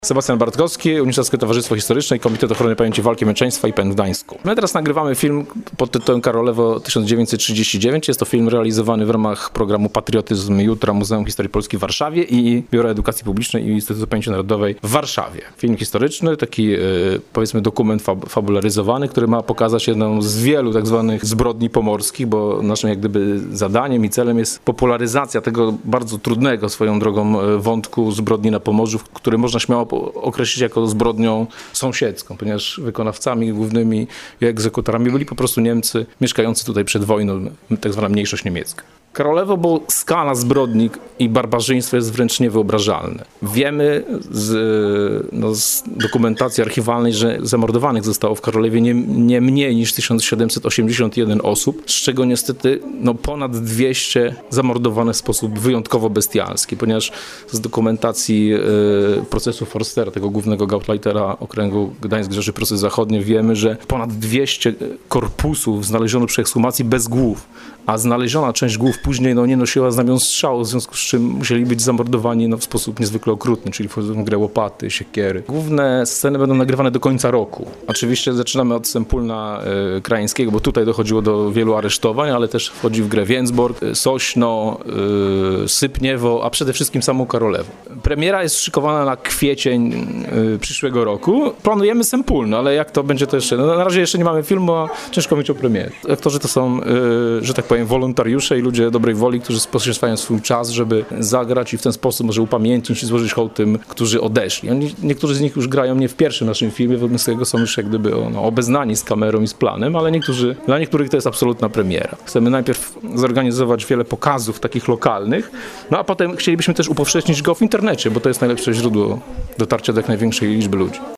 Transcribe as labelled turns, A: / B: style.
A: Sebastian Bartkowski, Unicestwowskie Towarzystwo Historyczne i Komitet Ochrony Pamięci Walki Męczeństwa IPN w Gdańsku. My teraz nagrywamy film pod tytułem Karolewo 1939. Jest to film realizowany w ramach programu Patriotyzm Jutra Muzeum Historii Polski w Warszawie i Biura Edukacji Publicznej i Instytutu Pamięci Narodowej w Warszawie. Film historyczny, taki powiedzmy dokument fabularyzowany, który ma pokazać jedną z wielu tak zwanych zbrodni pomorskich, bo naszym jak gdyby zadaniem i celem jest popularyzacja tego bardzo trudnego swoją drogą wątku zbrodni na Pomorzu, który można śmiało określić jako zbrodnią sąsiedzką, ponieważ wykonawcami głównymi i egzekutorami byli po prostu Niemcy mieszkający tutaj przed wojną, tak zwana mniejszość niemiecka. Karolewo, bo skala zbrodni i barbarzyństwa jest wręcz niewyobrażalna. Wiemy z dokumentacji archiwalnej, że zamordowanych zostało w Karolewie nie mniej niż 1781 osób, z czego niestety ponad 200 zamordowane w sposób wyjątkowo bestialski, ponieważ z dokumentacji procesu Forstera, tego głównego Gauleitera okręgu Gdańsk-Rzeszy Prusy Zachodnie, wiemy, że ponad 200 korpusów znaleziono przy ekshumacji bez głów, a znaleziona część głów później nie nosiła znamion strzału, w związku z czym musieli być zamordowani w sposób niezwykle okrutny, czyli wchodzą w grę łopaty, siekiery. Główne sceny będą nagrywane do końca roku. Oczywiście zaczynamy od Sępólna Krajeńskiego, bo tutaj dochodziło do wielu aresztowań, ale też wchodzi w grę Więcbork, Sośno, Sypniewo, a przede wszystkim samo Karolewo. Premiera jest szykowana na kwiecień przyszłego roku. Planujemy Sępólno, ale jak to będzie to jeszcze? Na razie jeszcze nie mamy filmu, a ciężko mówić o premierze. Aktorzy to są, że tak powiem, wolontariusze i ludzie dobrej woli, którzy poświęcają swój czas, żeby zagrać i w ten sposób może upamiętnić i złożyć hołd tym, którzy odeszli. Niektórzy z nich już grają nie w pierwszym naszym filmie, wobec tego są już jak gdyby obeznani z kamerą i z planem, ale dla niektórych to jest absolutna premiera. Chcemy najpierw zorganizować wiele pokazów takich lokalnych, a potem chcielibyśmy też upowszechnić go w internecie, bo to jest najlepsze źródło dotarcia do jak największej liczby ludzi.